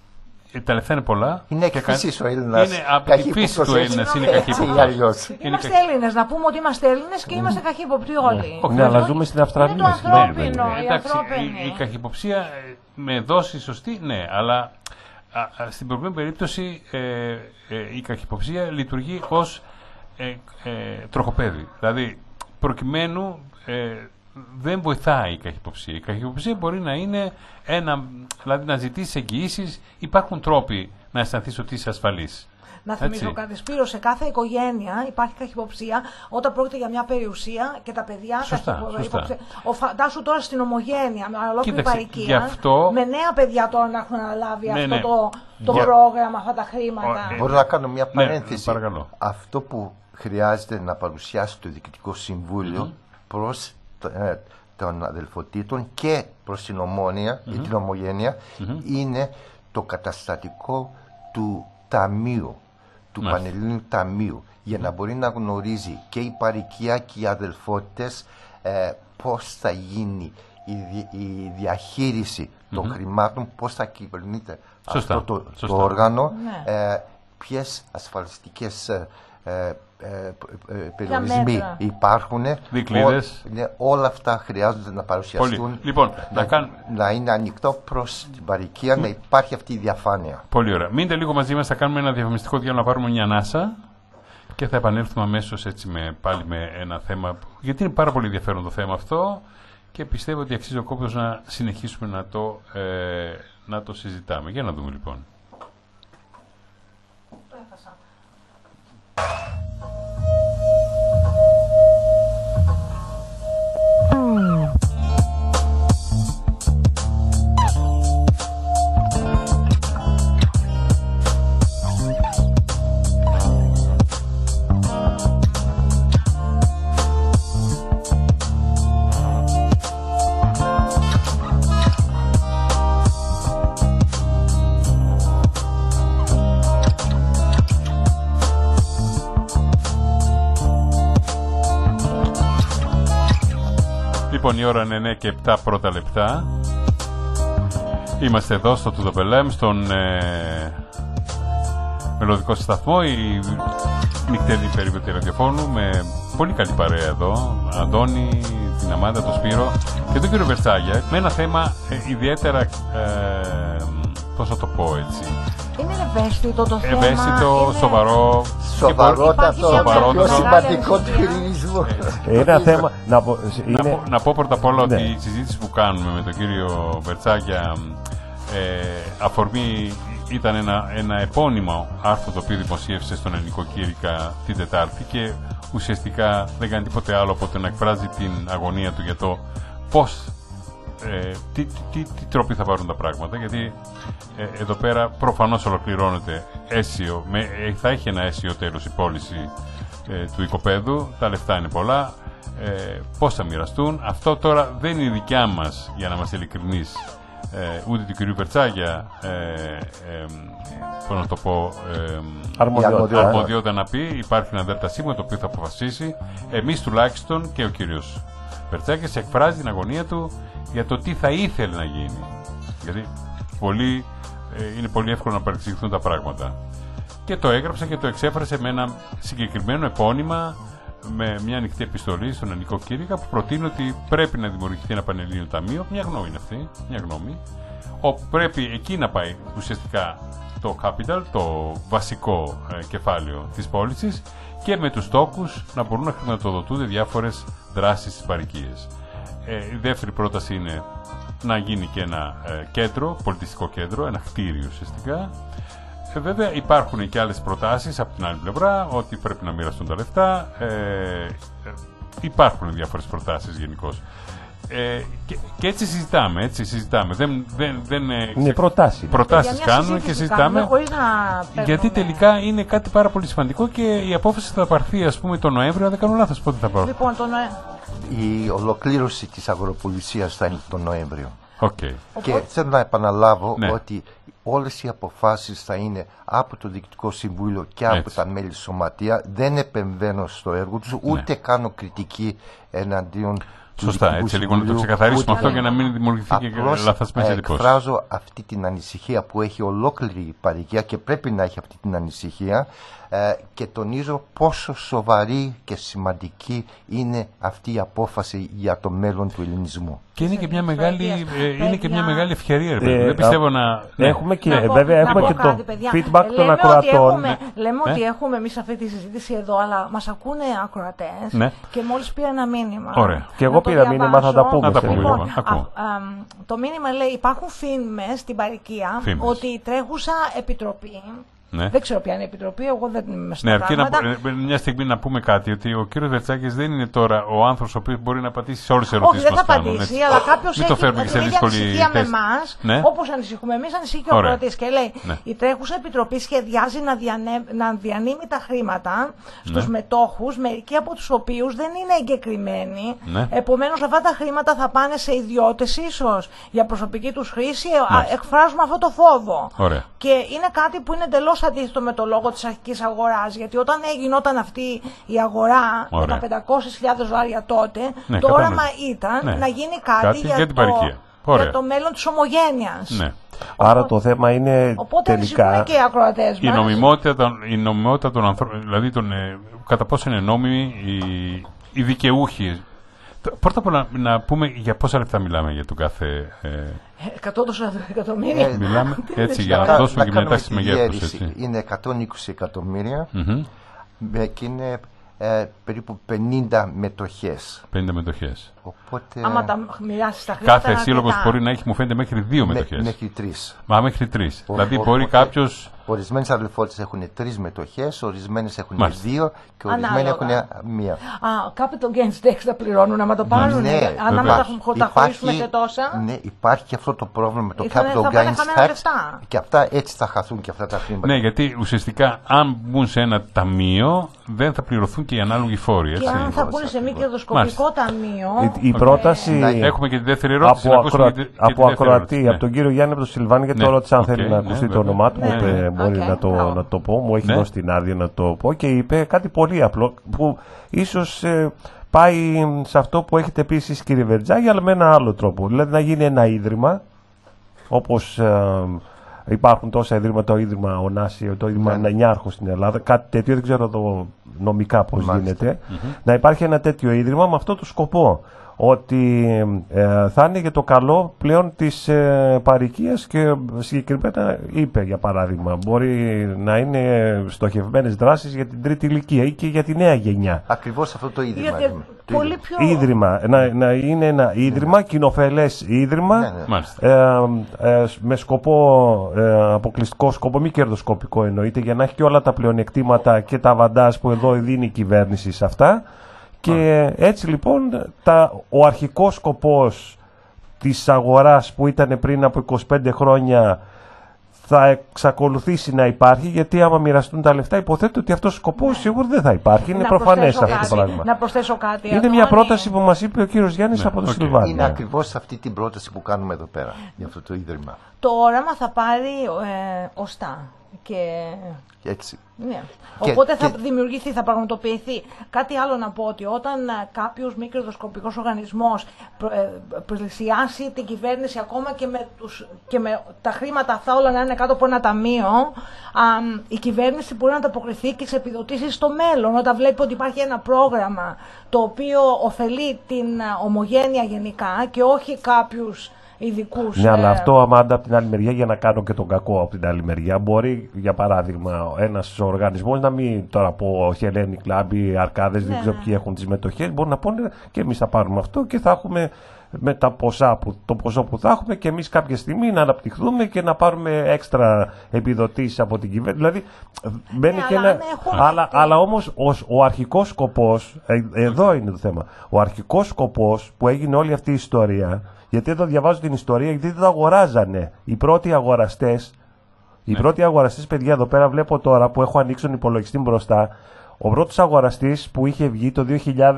τα λεφτά είναι πολλά. Είναι και εκφύσης ο Έλληνας. Είναι από τη φύση του Έλληνας, είναι καχύποπτος. Είμαστε Έλληνες, να πούμε ότι είμαστε Έλληνες και είμαστε καχύποπτοι όλοι. Ναι, αλλά ζούμε στην Αυστραλία. Είναι το ανθρώπινο. Εντάξει, η καχυποψία με δόση σωστή, ναι, αλλά στην προηγούμενη περίπτωση η καχυποψία λειτουργεί ως τροχοπέδι. Δηλαδή, προκειμένου δεν βοηθάει η καχυποψία. Η καχυποψία μπορεί να είναι δηλαδή να ζητήσει εγγυήσεις. Υπάρχουν τρόποι να αισθανθείς ότι είσαι ασφαλής. Να θυμίσω κάτι, Σπύρο, σε κάθε οικογένεια υπάρχει καχυποψία όταν πρόκειται για μια περιουσία και τα παιδιά καχυποψία. Φαντάσου τώρα στην ομογένεια, με ολόκληρη παροικία, με νέα παιδιά τώρα να έχουν αναλάβει το πρόγραμμα, αυτά τα χρήματα. Μπορώ να κάνω μια παρένθεση. Ναι, αυτό που χρειάζεται να παρουσιάσει το Διοικητικό Συμβούλιο προς των αδελφοτήτων και προς την ομόνια ή την ομογένεια είναι το καταστατικό του ταμείου, του Πανελλήνιου Ταμείου, για να μπορεί να γνωρίζει και η παροικία και οι αδελφότητες πώς θα γίνει η διαχείριση των χρημάτων, πώς θα κυβερνείται αυτό το όργανο, ποιες ασφαλιστικές περιορισμοί υπάρχουν, όλα αυτά χρειάζονται να παρουσιαστούν. Λοιπόν, να είναι ανοιχτό προς την παροικία, να υπάρχει αυτή η διαφάνεια. Πολύ ωραία. Μείνετε λίγο μαζί μας, θα κάνουμε ένα διαφημιστικό διάλογο, να πάρουμε μια ανάσα και θα επανέλθουμε αμέσως πάλι με ένα θέμα, γιατί είναι πάρα πολύ ενδιαφέρον το θέμα αυτό και πιστεύω ότι αξίζει ο κόπος να συνεχίσουμε να το συζητάμε. Για να δούμε λοιπόν. Λοιπόν, η ώρα είναι 9 και 7 πρώτα λεπτά. Είμαστε εδώ στο Τουδοπελέμ, στον μελωδικό σταθμό, η νυχτερινή περίπτωση ραδιοφώνου, με πολύ καλή παρέα εδώ. Αντώνη, την Αμάντα, τον Σπύρο και τον κύριο Βερτσάγια, με ένα θέμα ιδιαίτερα, πώς θα το πω έτσι. Είναι ευαίσθητο το θέμα. Ευαίσθητο, σοβαρό. Σοβαρότατο, πιο σημαντικό του χειρισμού. Ένα θέμα. Να πω πρώτα απ' όλα ότι η συζήτηση που κάνουμε με τον κύριο Βερτσάγια αφορμή ήταν ένα επώνυμο άρθρο το οποίο δημοσίευσε στον Ελληνικό Κήρυκα την Τετάρτη και ουσιαστικά δεν κάνει τίποτε άλλο από το να εκφράζει την αγωνία του για το πώς, τι τρόποι θα πάρουν τα πράγματα, γιατί εδώ πέρα προφανώς ολοκληρώνεται αίσιο, θα έχει ένα αίσιο τέλος η πώληση του οικοπαίδου, τα λεφτά είναι πολλά, πώς θα μοιραστούν. Αυτό τώρα δεν είναι δικιά μας, για να είμαστε ειλικρινείς, ούτε του κυρίου Βερτσάγια, πώς να το πω, αρμοδιότητα να πει. Υπάρχει ένα ΔΣ το οποίο θα αποφασίσει. Εμείς τουλάχιστον και ο κύριος Βερτσάγιας εκφράζει την αγωνία του για το τι θα ήθελε να γίνει, γιατί είναι πολύ εύκολο να παρεξηγηθούν τα πράγματα, και το έγραψε και το εξέφρασε με ένα συγκεκριμένο επώνυμα, με μια ανοιχτή επιστολή στον Ελληνικό Κήρυκα, που προτείνει ότι πρέπει να δημιουργηθεί ένα Πανελλήνιο Ταμείο. Μια γνώμη είναι αυτή, μια γνώμη, όπου πρέπει εκεί να πάει ουσιαστικά το capital, το βασικό κεφάλαιο της πώλησης, και με τους τόκους να μπορούν να χρηματοδοτούνται διάφορες δράσεις στις παροικίες. Η δεύτερη πρόταση είναι να γίνει και ένα κέντρο, πολιτιστικό κέντρο, ένα κτίριο ουσιαστικά. Βέβαια υπάρχουν και άλλες προτάσεις από την άλλη πλευρά, ότι πρέπει να μοιραστούν τα λεφτά. Υπάρχουν διάφορες προτάσεις γενικώς. Και έτσι συζητάμε. Είναι προτάσεις. Προτάσεις κάνουμε και συζητάμε. Γιατί τελικά είναι κάτι πάρα πολύ σημαντικό και η απόφαση θα πάρθει, ας πούμε, τον Νοέμβριο, αν δεν κάνω λάθος. Πότε θα πάρθει? Λοιπόν, η ολοκλήρωση της αγροπολισίας θα είναι τον Νοέμβριο. Okay. Και θέλω να επαναλάβω ότι όλες οι αποφάσεις θα είναι από το Διοικητικό Συμβούλιο και από τα μέλη της Σωματεία. Δεν επεμβαίνω στο έργο τους, ούτε κάνω κριτική εναντίον του Σωστά, έτσι λίγο να το ξεκαθαρίσουμε αυτό για να μην δημιουργηθεί και λαθασμένες εντυπώσεις. Εκφράζω αυτή την ανησυχία που έχει ολόκληρη η παροικία και πρέπει να έχει αυτή την ανησυχία και τονίζω πόσο σοβαρή και σημαντική είναι αυτή η απόφαση για το μέλλον του ελληνισμού. Και είναι και μια μεγάλη ευκαιρία. Δεν πιστεύω να... Έχουμε και, βέβαια έχουμε και το feedback των ακροατών. Λέμε ότι έχουμε εμείς αυτή τη συζήτηση εδώ, αλλά μας ακούνε ακροατές και μόλις πήρα ένα μήνυμα. Ωραία. Και εγώ πήρα μήνυμα, θα τα πούμε. Το μήνυμα λέει: υπάρχουν φήμες στην παροικία ότι η τρέχουσα επιτροπή. Ναι. Δεν ξέρω ποια είναι η επιτροπή, εγώ δεν είμαι στα πράγματα. Μια στιγμή να πούμε κάτι, ότι ο κύριος Βερτσάκης δεν είναι τώρα ο άνθρωπος ο οποίος μπορεί να απαντήσει σε όλες τις ερωτήσεις που μας κάνουν. Όχι, δεν θα απαντήσει, αλλά κάποιος έχει την ίδια ανησυχία με εμάς, όπως ανησυχούμε εμείς, ανησυχεί και ο ακροατής και λέει η τρέχουσα επιτροπή σχεδιάζει να διανύμει τα χρήματα στους μετόχους, μερικοί από τους οποίους δεν είναι εγκεκριμένοι, επομένως αυτά τα χρήματα θα πάνε σε ιδιώτες ίσως για προσωπική τους χρήση, εκφράζουμε αυτό το φόβο. Και είναι κάτι που είναι εντελώς αντίθετο με το λόγο της αρχικής αγοράς, γιατί όταν γινόταν αυτή η αγορά με τα $500,000 τότε, το όραμα ήταν να γίνει κάτι για το μέλλον της ομογένειας. Ναι. Άρα το θέμα είναι οπότε τελικά και οι ακροατές μας. Η νομιμότητα των ανθρώπων, δηλαδή κατά πόσο είναι νόμιμοι οι δικαιούχοι. Πρώτα απ' όλα να πούμε για πόσα λεπτά μιλάμε για τον κάθε... 100 εκατομμύρια. Μιλάμε έτσι για να δώσουμε και μια τάξη μεγέθους. Είναι 120 εκατομμύρια και είναι περίπου 50 μετοχές. 50 μετοχές. Οπότε, άμα τα μοιράσεις τα χρήματα, κάθε σύλλογος μπορεί να έχει, μου φαίνεται, μέχρι 2 μετοχές. Μέχρι 3. Μα μέχρι 3. Δηλαδή μπορεί κάποιος... Ορισμένες αδελφότητες έχουν 3 μετοχές, ορισμένες έχουν 2 και ορισμένοι έχουν 1. Capital gains tax θα πληρώνουν, άμα το πάρουν. Αν τα χωρίσουμε και τόσα. Ναι, υπάρχει και αυτό το πρόβλημα με το capital gains tax. Και αυτά έτσι θα χαθούν και αυτά τα χρήματα. Ναι, γιατί ουσιαστικά αν μπουν σε ένα ταμείο δεν θα πληρωθούν και οι ανάλογοι φόροι. Και αν θα μπουν σε μη κερδοσκοπικό ταμείο. Η πρόταση. Έχουμε και τη δεύτερη ερώτηση. Από ακροατή, από τον κύριο Γιάννη από το Σιλβάνι, γιατί το ρώτησα αν θέλει να ακουστεί το όνομά του. Μπορεί να το πω, μου έχει δώσει την άδεια να το πω και είπε κάτι πολύ απλό που ίσως πάει σε αυτό που έχετε πει εσείς, κύριε Βερτζάκη, αλλά με ένα άλλο τρόπο. Δηλαδή να γίνει ένα ίδρυμα, όπως υπάρχουν τόσα ιδρύματα, το Ίδρυμα Ωνάσιο, το Ίδρυμα Νιάρχου στην Ελλάδα, κάτι τέτοιο, δεν ξέρω το νομικά πώς γίνεται, να υπάρχει ένα τέτοιο ίδρυμα με αυτό το σκοπό. Ότι θα είναι για το καλό πλέον της παροικίας και συγκεκριμένα είπε, για παράδειγμα, μπορεί να είναι στοχευμένες δράσεις για την τρίτη ηλικία ή και για τη νέα γενιά. Ακριβώς αυτό το ίδρυμα. Πολύ πιο... Ίδρυμα, να είναι ένα ίδρυμα, κοινοφελές ίδρυμα, με σκοπό, αποκλειστικό σκοπό, μη κερδοσκοπικό εννοείται, για να έχει και όλα τα πλεονεκτήματα και τα βαντάζ που εδώ δίνει η κυβέρνηση σε αυτά. Και έτσι λοιπόν ο αρχικός σκοπός της αγοράς που ήταν πριν από 25 χρόνια θα εξακολουθήσει να υπάρχει, γιατί άμα μοιραστούν τα λεφτά υποθέτω ότι αυτός ο σκοπός σίγουρα δεν θα υπάρχει. Είναι προφανές αυτό το πράγμα. Να προσθέσω κάτι. Είναι μια πρόταση που μας είπε ο κύριος Γιάννης από το Σιλβάνι. Είναι ακριβώς αυτή την πρόταση που κάνουμε εδώ πέρα για αυτό το ίδρυμα. Το όραμα θα πάρει οστά. Και έτσι. Ναι. Οπότε θα δημιουργηθεί, θα πραγματοποιηθεί. Κάτι άλλο να πω, ότι όταν κάποιος μη κερδοσκοπικός οργανισμός πλησιάσει την κυβέρνηση ακόμα και με τα χρήματα αυτά όλα να είναι κάτω από ένα ταμείο, η κυβέρνηση μπορεί να ανταποκριθεί και σε επιδοτήσεις στο μέλλον, όταν βλέπει ότι υπάρχει ένα πρόγραμμα το οποίο ωφελεί την ομογένεια γενικά και όχι κάποιους ειδικούς. Ναι, αλλά αυτό, Αμάντα, από την άλλη μεριά, για να κάνω και τον κακό από την άλλη μεριά, μπορεί, για παράδειγμα, ένας οργανισμός να μην, τώρα πω Hellenic Club ή Αρκάδες, δεν ξέρω ποιοι έχουν τις μετοχές, μπορεί να πούνε και εμείς θα πάρουμε αυτό και θα έχουμε με τα το ποσό που θα έχουμε και εμείς κάποια στιγμή να αναπτυχθούμε και να πάρουμε έξτρα επιδοτήσεις από την κυβέρνηση. Δηλαδή, μπαίνει και ένα... Αλλά όμως ο αρχικός σκοπός, εδώ είναι το θέμα, ο αρχικός σκοπός που έγινε όλη αυτή η ιστορία, γιατί εδώ διαβάζω την ιστορία, γιατί δεν το αγοράζανε οι πρώτοι αγοραστές. Οι πρώτοι αγοραστές, παιδιά, εδώ πέρα βλέπω τώρα που έχω ανοίξει τον υπολογιστή μπροστά, ο πρώτος αγοραστής που είχε βγει το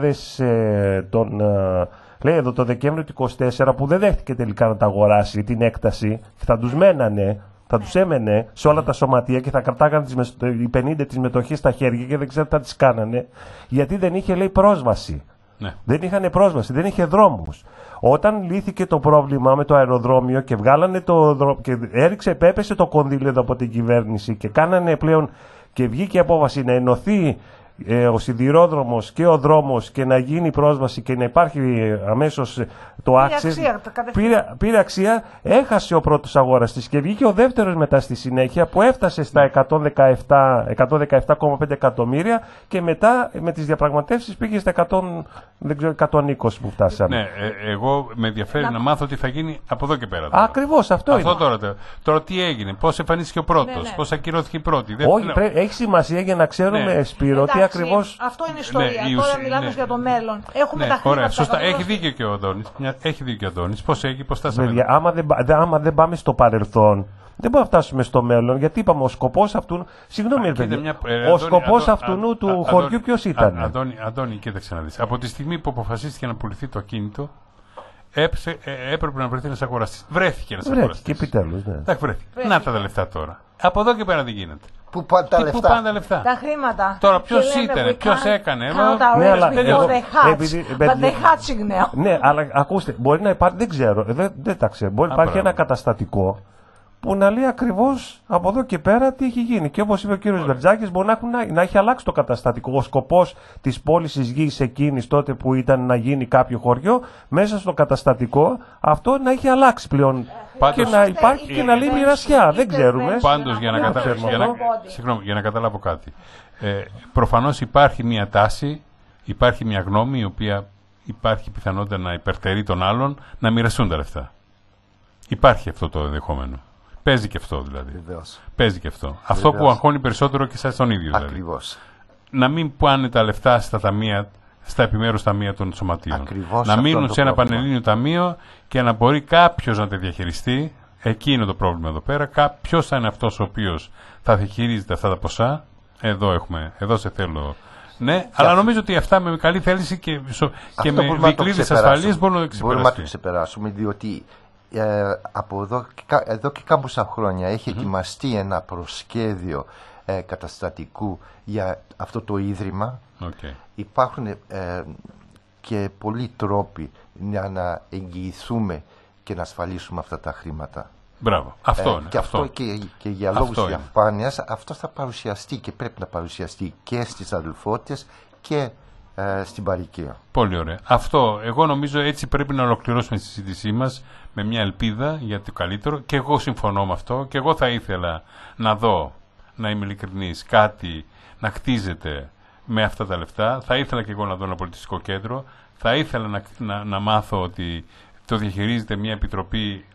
2000, λέει εδώ το Δεκέμβριο του 2024, που δεν δέχτηκε τελικά να τα αγοράσει την έκταση, θα τους μένανε Θα τους έμενε σε όλα τα σωματεία και θα κρατάγανε οι 50 τις μετοχές στα χέρια και δεν ξέρω τι θα τις κάνανε, γιατί δεν είχε, λέει, πρόσβαση. Ναι. Δεν είχαν πρόσβαση, δεν είχε δρόμους. Όταν λύθηκε το πρόβλημα με το αεροδρόμιο και βγάλανε και έπεσε το κονδύλιο εδώ από την κυβέρνηση και κάνανε πλέον και βγήκε η απόφαση να ενωθεί ο σιδηρόδρομος και ο δρόμος και να γίνει πρόσβαση και να υπάρχει αμέσως το access, πήρε αξία, έχασε ο πρώτος αγοραστής και βγήκε ο δεύτερος μετά στη συνέχεια που έφτασε στα 117,5 εκατομμύρια και μετά με τις διαπραγματεύσεις πήγε στα 120 που φτάσαμε. Ναι, εγώ με ενδιαφέρει να μάθω τι θα γίνει από εδώ και πέρα. Ακριβώς, αυτό είναι. Τώρα τι έγινε, πώς εμφανίστηκε ο πρώτος, πώς ακυρώθηκε η πρώτη. Όχι, έχει σημασία για να ξέρουμε, Σπύρο, τι ακριβώς. Αυτό είναι η ιστορία. Τώρα μιλάμε για το μέλλον. Έχουμε τα χρήματα. Ωραία, σωστά. Έχει δίκιο και ο Αντώνης. Πώς έγινε, πώς φτάσαμε. Παιδιά, άμα δεν πάμε στο παρελθόν, δεν μπορούμε να φτάσουμε στο μέλλον. Γιατί είπαμε, ο σκοπός αυτού. Συγγνώμη, παιδιά. Ο σκοπός αυτού του χωριού ποιος ήταν? Αντώνη, κοίταξε να δεις. Από τη στιγμή που αποφασίστηκε να πουληθεί το ακίνητο, έπρεπε να βρεθεί ένας αγοραστής. Βρέθηκε ένας αγοραστής. Και επιτέλους, ναι. Βρέθηκε. Να τα λεφτά τώρα. Από εδώ και πέρα τι γίνεται. Πού πάνε τα λεφτά? Τα χρήματα. Τώρα ποιος ήταν, ποιος έκανε. Ναι, αλλά ακούστε, μπορεί να υπάρχει, δεν ξέρω, δεν τα ξέρω. Μπορεί να υπάρχει ένα καταστατικό που να λέει ακριβώς από εδώ και πέρα τι έχει γίνει. Και όπως είπε ο κύριος Βερτζάκης, μπορεί να έχει αλλάξει το καταστατικό. Ο σκοπός της πώλησης γης εκείνης τότε που ήταν να γίνει κάποιο χωριό, μέσα στο καταστατικό αυτό να έχει αλλάξει πλέον. Και να υπάρχει και να λέει μοιρασιά. Δεν ξέρουμε. Πάντως, για να καταλάβω κάτι. Προφανώς υπάρχει μια τάση, υπάρχει μια γνώμη η οποία υπάρχει πιθανότητα να υπερτερεί των άλλων να μοιραστούν τα λεφτά. Υπάρχει αυτό το ενδεχόμενο. Παίζει και αυτό δηλαδή. Βεβαίως. Παίζει και αυτό. Αυτό που αγχώνει περισσότερο και εσάς τον ίδιο δηλαδή. Ακριβώς. Να μην πάνε τα λεφτά στα ταμεία, στα επιμέρους ταμεία των σωματείων. Ακριβώς, να μείνουν σε ένα πρόβλημα. πανελλήνιο ταμείο και να μπορεί κάποιος να τα διαχειριστεί. Εκεί είναι το πρόβλημα εδώ πέρα. Ποιος θα είναι αυτός ο οποίος θα διαχειρίζεται αυτά τα ποσά. Εδώ σε θέλω. Ναι, αλλά νομίζω ότι αυτά με καλή θέληση και με δικλείδες ασφαλείας μπορούν να το ξεπεράσουμε. Μπορούμε να το ξεπεράσουμε, διότι από εδώ και κάμποσα χρόνια έχει ετοιμαστεί ένα προσχέδιο καταστατικού για αυτό το ίδρυμα. Okay. Υπάρχουν και πολλοί τρόποι για να εγγυηθούμε και να ασφαλίσουμε αυτά τα χρήματα. Μπράβο. Αυτό είναι. Και αυτό και για λόγους διαφάνειας αυτό θα παρουσιαστεί και πρέπει να παρουσιαστεί και στις αδελφότητες και στην παροικία. Πολύ ωραία. Αυτό, εγώ νομίζω έτσι πρέπει να ολοκληρώσουμε τη συζήτησή μας με μια ελπίδα για το καλύτερο και εγώ συμφωνώ με αυτό και εγώ θα ήθελα να δω, να είμαι ειλικρινής, κάτι να χτίζεται με αυτά τα λεφτά. Θα ήθελα και εγώ να δω ένα πολιτιστικό κέντρο. Θα ήθελα να μάθω ότι το διαχειρίζεται μια επιτροπή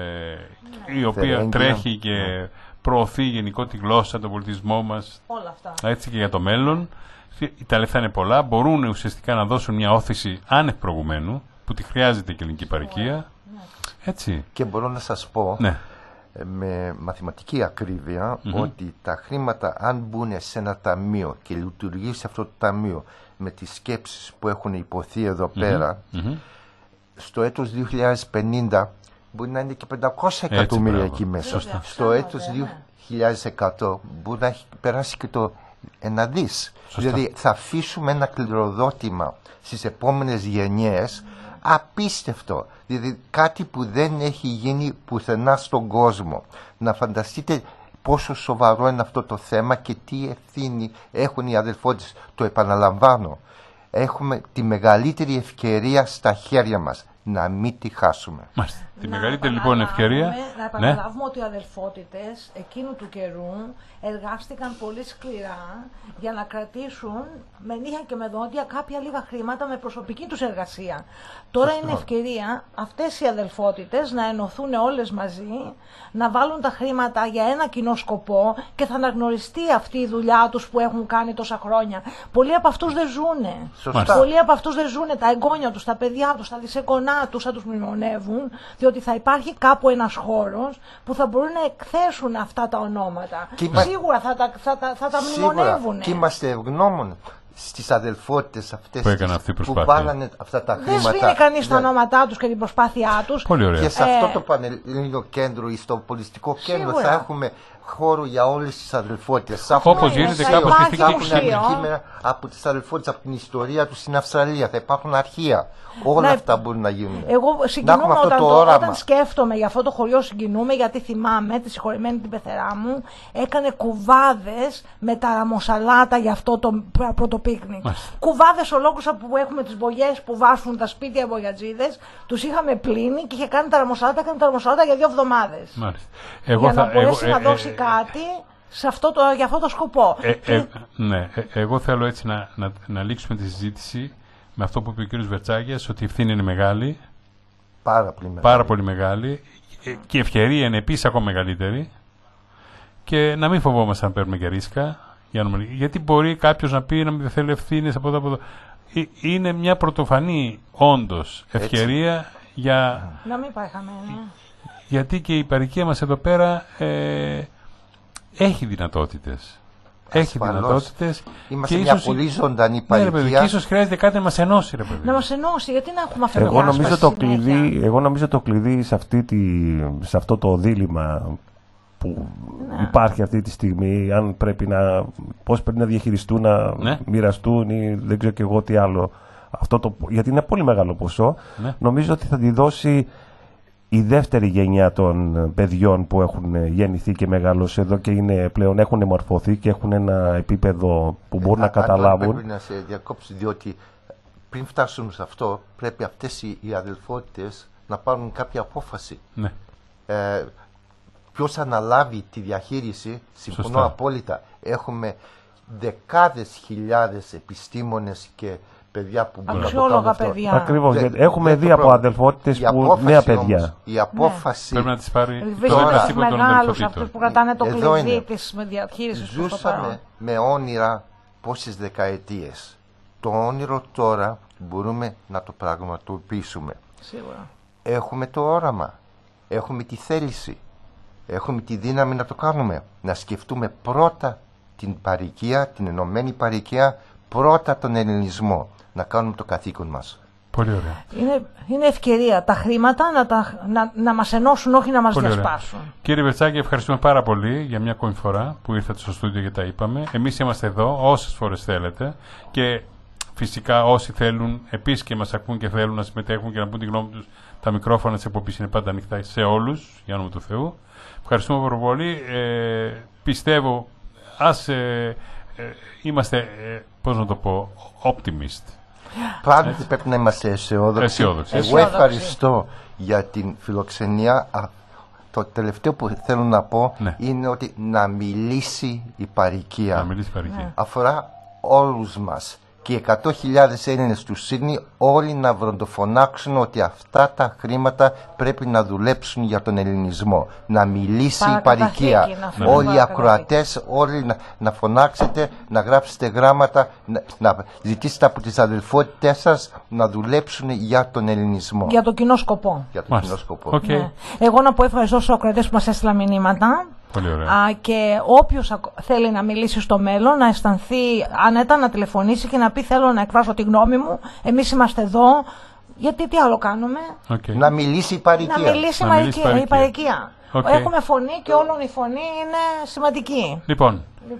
η οποία τρέχει και προωθεί γενικό τη γλώσσα, τον πολιτισμό μας. Όλα αυτά. Έτσι και για το μέλλον. Τα λεφτά είναι πολλά. Μπορούν ουσιαστικά να δώσουν μια όθηση άνευ προηγουμένου που τη χρειάζεται και η ελληνική παροικία. Έτσι. Και μπορώ να σας πω με μαθηματική ακρίβεια ότι τα χρήματα αν μπουν σε ένα ταμείο και λειτουργήσει αυτό το ταμείο με τις σκέψεις που έχουν υποθεί εδώ πέρα, στο έτος 2050 μπορεί να είναι και 500 εκατομμύρια εκεί μέσα. Στο έτος 2100 μπορεί να έχει περάσει και το 1 δις. Δηλαδή θα αφήσουμε ένα κληροδότημα στις επόμενες γενιές απίστευτο. Δηλαδή κάτι που δεν έχει γίνει πουθενά στον κόσμο. Να φανταστείτε πόσο σοβαρό είναι αυτό το θέμα και τι ευθύνη έχουν οι αδελφότητες. Το επαναλαμβάνω. Έχουμε τη μεγαλύτερη ευκαιρία στα χέρια μας. Να μην τη χάσουμε. Μάλιστα. Τη μεγαλύτερη λοιπόν ευκαιρία. Να επαναλάβουμε ότι οι αδελφότητες εκείνου του καιρού εργάστηκαν πολύ σκληρά για να κρατήσουν με νύχια και με δόντια κάποια λίγα χρήματα με προσωπική τους εργασία. Τώρα είναι ευκαιρία αυτές οι αδελφότητες να ενωθούν όλες μαζί, να βάλουν τα χρήματα για ένα κοινό σκοπό και θα αναγνωριστεί αυτή η δουλειά τους που έχουν κάνει τόσα χρόνια. Πολλοί από αυτούς δεν ζούνε. Πολλοί από αυτούς δεν ζούνε. Τα εγγόνια τους, τα παιδιά τους, τα δισεκονά τους θα τους μνημονεύουν, διότι θα υπάρχει κάπου ένας χώρος που θα μπορούν να εκθέσουν αυτά τα ονόματα. Σίγουρα θα τα μνημονεύουν. Και είμαστε ευγνώμων στις αδελφότητες αυτές Που έκαναν αυτή η που προσπάθεια. βάλανε αυτά τα Δεν χρήματα. σβήνει κανείς τα Ναι. ονόματά τους και την προσπάθειά τους. Πολύ ωραία. Και σε αυτό το Πανελλήνιο κέντρο ή στο πολιτιστικό κέντρο Σίγουρα. θα έχουμε χώρο για όλες τις αδελφότητες. Όπως Ναι, γίνεται θα κάπως και υπάρχει στην μουσείο. αντικείμενα από τις αδελφότητες, από την ιστορία του στην Αυστραλία. Θα υπάρχουν αρχεία. Όλα Ναι. αυτά μπορούν να γίνουν. Εγώ Να έχουμε συγκινούμαι αυτό όταν, το όραμα. όταν σκέφτομαι για αυτό το χωριό, συγκινούμαι γιατί θυμάμαι τη συγχωρημένη την πεθερά μου έκανε κουβάδες με τα ραμοσαλάτα για αυτό το πρώτο πίκνικ. Κουβάδες ολόκληρες που έχουμε τις μπογιές που βάσουν τα σπίτια οι μπογιατζίδες, τους είχαμε πλύνει και είχε κάνει τα ραμοσαλάτα, για 2 εβδομάδες. Μάλιστα. Για να μπορέσει να δώσει κάτι σε για αυτό το σκοπό. Ναι, εγώ θέλω έτσι να λήξουμε τη συζήτηση με αυτό που είπε ο κ. Βερτσάγιας, ότι η ευθύνη είναι μεγάλη, πάρα πολύ μεγάλη, και η ευκαιρία είναι επίσης ακόμα μεγαλύτερη, και να μην φοβόμαστε να παίρνουμε και ρίσκα, γιατί μπορεί κάποιος να πει να μην θέλει ευθύνες από εδώ. Είναι μια πρωτοφανή όντως ευκαιρία για... Να μην πάει χαμένη. Γιατί και η παροικία μας εδώ πέρα έχει δυνατότητες. Έχει δυνατότητες. Είμαστε μια πολύ ζωντανή παροικία. Και ίσως χρειάζεται κάτι να μας ενώσει, ρε παιδί. Να μας ενώσει, γιατί να έχουμε αυτή Εγώ νομίζω το κλειδί σε αυτό το δίλημμα που υπάρχει αυτή τη στιγμή, αν πώς πρέπει να διαχειριστούν, να μοιραστούν ή δεν ξέρω και εγώ τι άλλο. Γιατί είναι πολύ μεγάλο ποσό. Νομίζω ότι θα τη δώσει η δεύτερη γενιά των παιδιών που έχουν γεννηθεί και μεγαλώσει εδώ και πλέον έχουν μορφωθεί και έχουν ένα επίπεδο που μπορούν να καταλάβουν. Πρέπει να σε διακόψω, διότι πριν φτάσουμε σε αυτό πρέπει αυτές οι αδελφότητες να πάρουν κάποια απόφαση. Ναι. Ποιος αναλάβει τη διαχείριση, συμφωνώ Σωστά. απόλυτα. Έχουμε δεκάδες χιλιάδες επιστήμονες και παιδιά που μπορούν να το κάνουν αυτό. παιδιά. Ακριβώς, έχουμε δει από αδελφότητες που νέα παιδιά. Όμως, η απόφαση Πρέπει να τις πάρει Βρίσκονται στους τίποτα των μεγάλους, αδελφοτήτων. αυτούς που κρατάνε το Εδώ κλειδί είναι. της διαχείρισης προς το παρόν. ζούσαμε με όνειρα πόσες δεκαετίες. Το όνειρο τώρα μπορούμε να το πραγματοποιήσουμε. Σίγουρα. Έχουμε το όραμα, έχουμε τη θέληση, έχουμε τη δύναμη να το κάνουμε. Να σκεφτούμε πρώτα την παροικία, την ενωμένη παροικία, πρώτα τον ελληνισμό. Να κάνουμε το καθήκον μας. Πολύ ωραία. Είναι ευκαιρία τα χρήματα να μας ενώσουν, όχι να μας Πολύ ωραία. διασπάσουν. Κύριε Βερτσάκη, ευχαριστούμε πάρα πολύ για μια ακόμη φορά που ήρθατε στο στούντιο και τα είπαμε. Εμείς είμαστε εδώ όσες φορές θέλετε, και φυσικά όσοι θέλουν επίσης και μας ακούν και θέλουν να συμμετέχουν και να πούν τη γνώμη τους, τα μικρόφωνα της εκπομπής είναι πάντα ανοιχτά σε όλους, για όνομα του Θεού. Ευχαριστούμε πάρα πολύ. Πιστεύω, είμαστε, πώς να το πω, optimist. Πράγματι πρέπει να είμαστε αισιόδοξοι. Εγώ ευχαριστώ για την φιλοξενία. Το τελευταίο που θέλω να πω είναι ότι να μιλήσει η παροικία. Να μιλήσει η παροικία. Αφορά όλους μας. Και οι 100.000 Έλληνες του Σίδνεϊ όλοι να βροντοφωνάξουν ότι αυτά τα χρήματα πρέπει να δουλέψουν για τον ελληνισμό. Να μιλήσει η παροικία. Όλοι οι ακροατές, όλοι να φωνάξετε, να γράψετε γράμματα, να ζητήσετε από τις αδελφότητές σας να δουλέψουν για τον ελληνισμό. Για τον κοινό σκοπό. Για τον κοινό σκοπό. Okay. Ναι. Εγώ να πω ευχαριστώ στους ακροατές που μας έστειλαν μηνύματα. Πολύ ωραία. Και όποιος θέλει να μιλήσει στο μέλλον, να αισθανθεί άνετα, να τηλεφωνήσει και να πει θέλω να εκφράσω τη γνώμη μου. Εμείς είμαστε εδώ. Γιατί τι άλλο κάνουμε? Να μιλήσει η παροικία. Να μιλήσει η παροικία. Έχουμε φωνή και όλων η φωνή είναι σημαντική. Λοιπόν,